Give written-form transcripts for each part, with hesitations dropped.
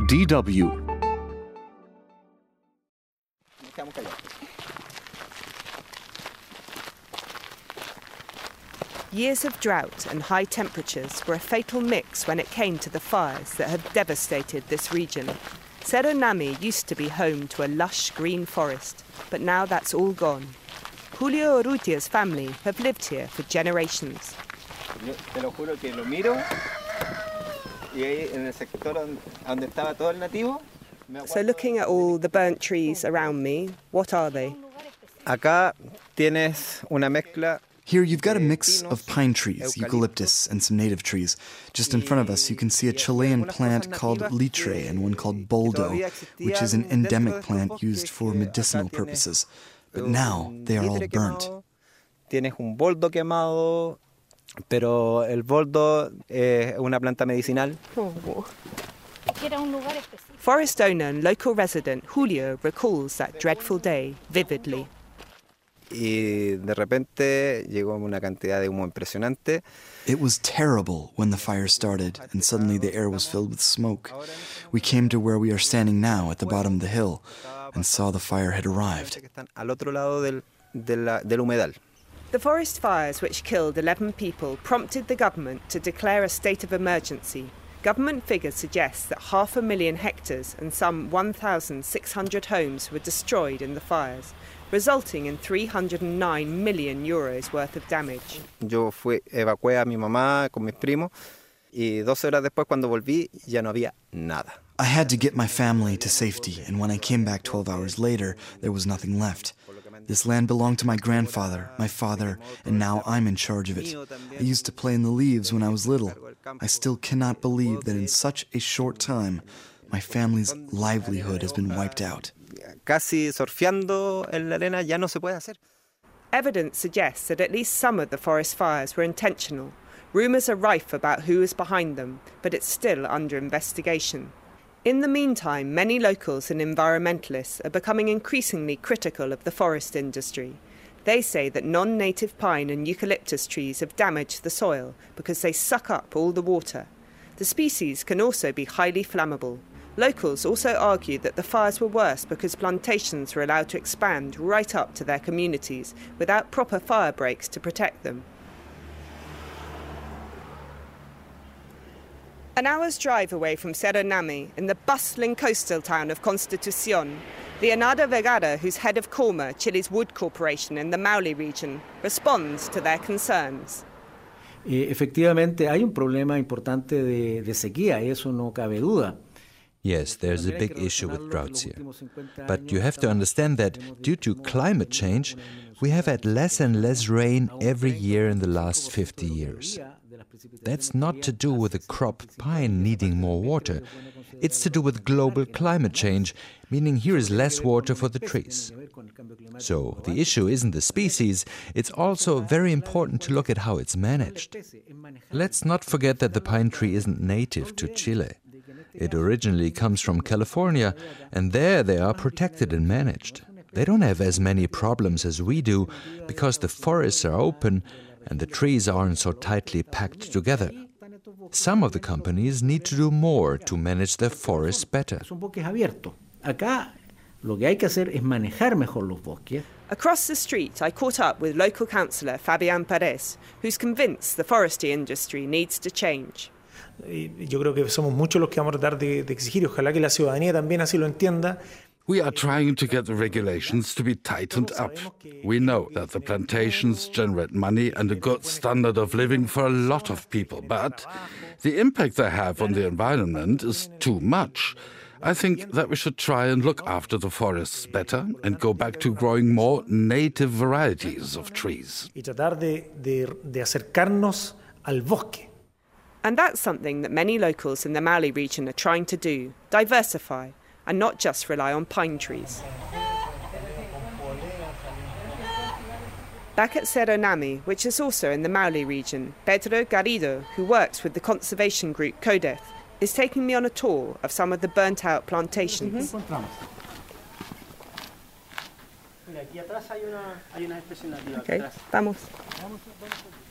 DW. Years of drought and high temperatures were a fatal mix when it came to the fires that have devastated this region. Cerro Nami used to be home to a lush green forest, but now that's all gone. Julio Urrutia's family have lived here for generations. Te lo juro que lo miro y ahí en el sector donde estaba todo el nativo. So looking at all the burnt trees around me, what are they? Acá tienes una mezcla. Here you've got a mix of pine trees, eucalyptus, and some native trees. Just in front of us you can see a Chilean plant called litre and one called boldo, which is an endemic plant used for medicinal purposes. But now they are all burnt. Tienes un boldo quemado, pero el boldo es una planta medicinal. Forest owner and local resident Julio recalls that dreadful day vividly. Y de repente llegó una cantidad de humo impresionante. It was terrible when the fire started, and suddenly the air was filled with smoke. We came to where we are standing now at the bottom of the hill and saw the fire had arrived. Al otro lado del humedal. The forest fires which killed 11 people prompted the government to declare a state of emergency. Government figures suggest that 500,000 hectares and some 1,600 homes were destroyed in the fires, resulting in €309 million worth of damage. Yo evacué a mi mamá con mis primos y 12 horas después cuando volví ya no había nada. I had to get my family to safety, and when I came back 12 hours later, there was nothing left. This land belonged to my grandfather, my father, and now I'm in charge of it. I used to play in the leaves when I was little. I still cannot believe that in such a short time, my family's livelihood has been wiped out. Casi surfeando en la arena ya no se puede hacer. Evidence suggests that at least some of the forest fires were intentional. Rumours are rife about who is behind them, but it's still under investigation. In the meantime, many locals and environmentalists are becoming increasingly critical of the forest industry. They say that non-native pine and eucalyptus trees have damaged the soil because they suck up all the water. The species can also be highly flammable. Locals also argue that the fires were worse because plantations were allowed to expand right up to their communities without proper fire breaks to protect them. An hour's drive away from Cerro Nami, in the bustling coastal town of Constitución, Leonardo Vergara, who's head of Colma, Chile's wood corporation in the Maule region, responds to their concerns. Efectivamente, hay un problema importante de sequía, y eso no cabe duda. Yes, there's a big issue with droughts here. But you have to understand that due to climate change, we have had less and less rain every year in the last 50 years. That's not to do with the crop pine needing more water. It's to do with global climate change, meaning here is less water for the trees. So the issue isn't the species, it's also very important to look at how it's managed. Let's not forget that the pine tree isn't native to Chile. It originally comes from California, and there they are protected and managed. They don't have as many problems as we do because the forests are open and the trees aren't so tightly packed together. Some of the companies need to do more to manage their forests better. Across the street, I caught up with local councillor Fabián Pérez, who's convinced the forestry industry needs to change. Yo creo que somos muchos los que vamos a tratar de exigir, y ojalá que la ciudadanía también así lo entienda. We are trying to get the regulations to be tightened up. We know that the plantations generate money and a good standard of living for a lot of people, but the impact they have on the environment is too much. I think that we should try and look after the forests better and go back to growing more native varieties of trees. Y tratar de acercarnos al bosque. And that's something that many locals in the Maule region are trying to do, diversify, and not just rely on pine trees. Back at Cerro Nami, which is also in the Maule region, Pedro Garrido, who works with the conservation group CODEF, is taking me on a tour of some of the burnt-out plantations. Okay, vamos.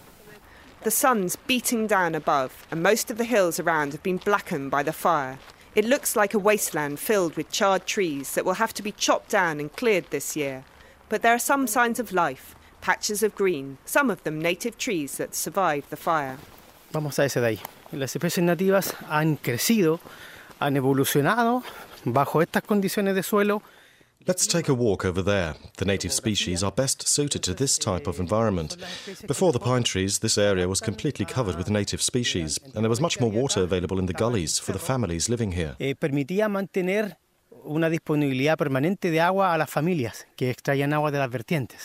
The sun's beating down above, and most of the hills around have been blackened by the fire. It looks like a wasteland filled with charred trees that will have to be chopped down and cleared this year. But there are some signs of life, patches of green, some of them native trees that survived the fire. Vamos a ese de ahí. Las especies nativas han crecido, han evolucionado bajo estas condiciones de suelo. Let's take a walk over there. The native species are best suited to this type of environment. Before the pine trees, this area was completely covered with native species, and there was much more water available in the gullies for the families living here. Permitía mantener una disponibilidad permanente de agua a las familias que extraían agua de las vertientes.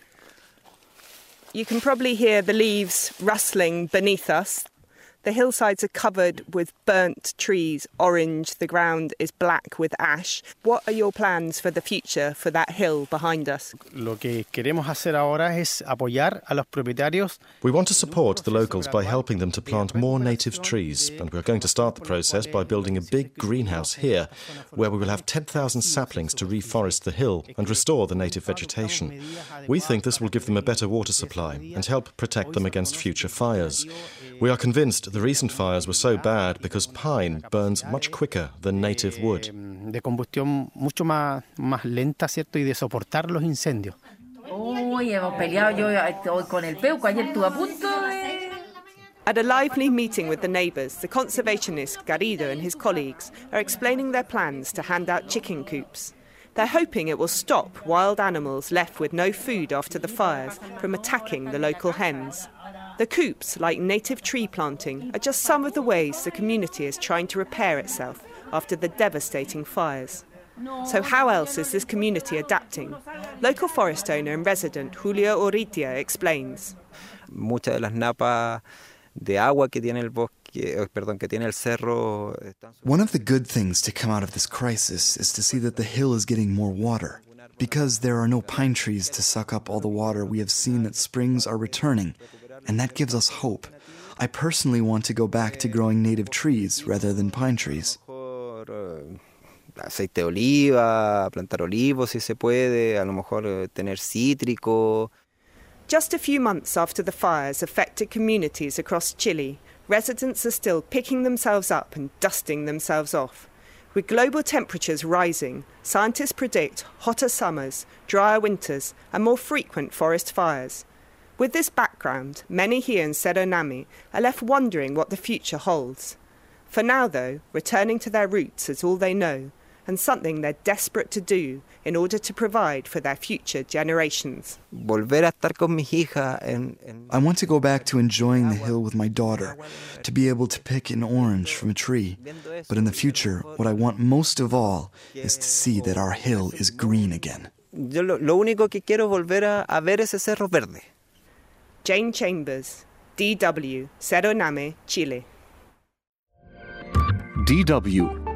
You can probably hear the leaves rustling beneath us. The hillsides are covered with burnt trees, orange, the ground is black with ash. What are your plans for the future for that hill behind us? Lo que queremos hacer ahora es apoyar a los propietarios. We want to support the locals by helping them to plant more native trees, and we're going to start the process by building a big greenhouse here, where we will have 10,000 saplings to reforest the hill and restore the native vegetation. We think this will give them a better water supply and help protect them against future fires. We are convinced the recent fires were so bad because pine burns much quicker than native wood. De combustión mucho más lenta, ¿cierto? Y de soportar los incendios. Uy, hemos peleado yo hoy con el peuco, ayer estuve a punto de... At a lively meeting with the neighbours, the conservationist Garrido and his colleagues are explaining their plans to hand out chicken coops. They're hoping it will stop wild animals left with no food after the fires from attacking the local hens. The coops, like native tree planting, are just some of the ways the community is trying to repair itself after the devastating fires. So how else is this community adapting? Local forest owner and resident Julio Urrutia explains. Muchas de las napas de agua que tiene el bosque, que tiene el cerro. One of the good things to come out of this crisis is to see that the hill is getting more water. Because there are no pine trees to suck up all the water, we have seen that springs are returning. And that gives us hope. I personally want to go back to growing native trees rather than pine trees. Aceite de oliva, plantar olivos si se puede, a lo mejor tener cítrico. Just a few months after the fires affected communities across Chile, residents are still picking themselves up and dusting themselves off. With global temperatures rising, scientists predict hotter summers, drier winters, and more frequent forest fires. With this background, many here in Cerro Nami are left wondering what the future holds. For now, though, returning to their roots is all they know, and something they're desperate to do in order to provide for their future generations. Volver a estar con mis hijas I want to go back to enjoying the hill with my daughter, to be able to pick an orange from a tree. But in the future, what I want most of all is to see that our hill is green again. Yo lo único que quiero es volver a ver ese cerro verde. Jane Chambers, DW, Cerro Nami, Chile. DW